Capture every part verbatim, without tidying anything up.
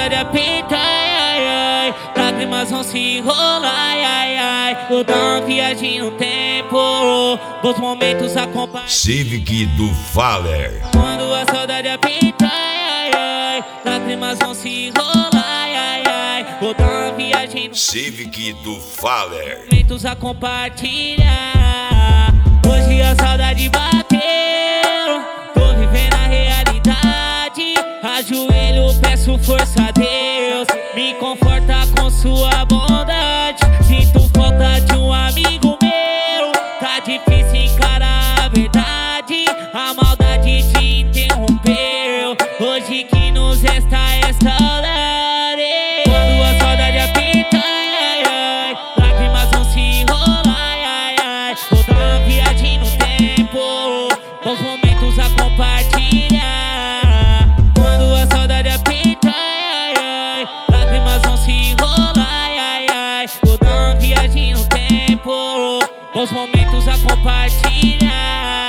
saudade apita, ai, ai, lágrimas vão se enrolar, ai, ai. Vou dar uma viagem no tempo, bons momentos a compartilhar. Civic do Faller. Quando a saudade apita, ai, ai, lágrimas vão se enrolar, ai, ai. Vou dar uma viagem no Civic do Faller. momentos a compartilhar. Hoje a saudade bateu, tô vivendo a realidade. Ajoelho, peço força a Deus, me conforta com sua bondade. Sinto falta de um amigo meu, tá difícil encarar a verdade. A maldade te interrompeu, hoje que nos resta é saudade. Quando a saudade apita, ai, ai, lágrimas vão se enrolar, ai, ai. Vou dar uma viagem no tempo, bons momentos a compartilhar. Quando a saudade apita, ai, ai, lágrimas vão se enrolar, ai, ai. Vou dar uma viagem no tempo, bons momentos a compartilhar.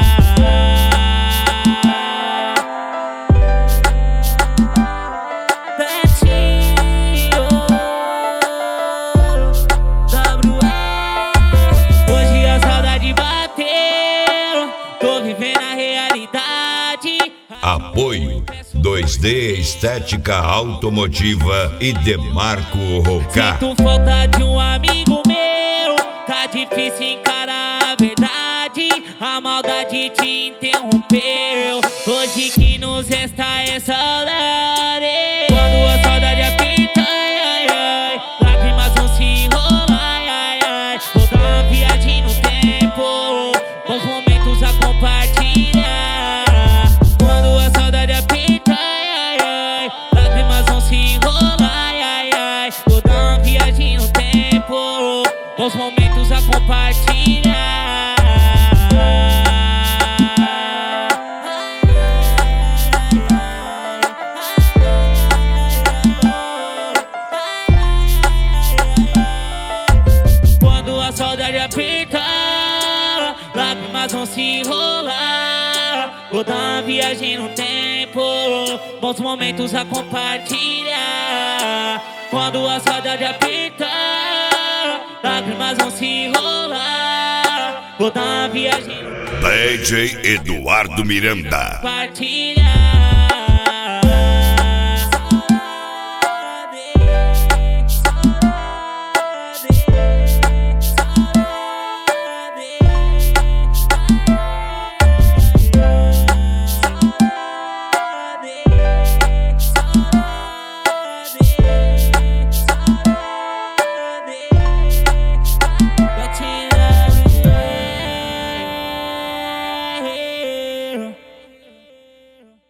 Hoje a saudade bateu, tô vivendo a realidade. Apoio dois D Estética Automotiva e Demarco Roca. Sinto falta de um amigo meu, tá difícil encarar a verdade. A maldade te interrompeu, hoje que nos resta é saudade. Quando a saudade apita, ai, ai, ai, lágrimas vão se enrolar, ai, ai. Vou dar uma viagem no tempo, bons momentos a compartilhar. Quando a saudade apita, ai, ai, lágrimas vão se enrolar, ai, ai. Vou dar uma viagem no tempo, bons momentos a compartilhar. Quando a saudade apita, lágrimas vão se enrolar. Vou dar uma viagem no tempo, bons momentos a compartilhar. Quando a saudade apita, lágrimas vão se enrolar. Vou dar uma viagem no D J Eduardo Miranda. compartilhar.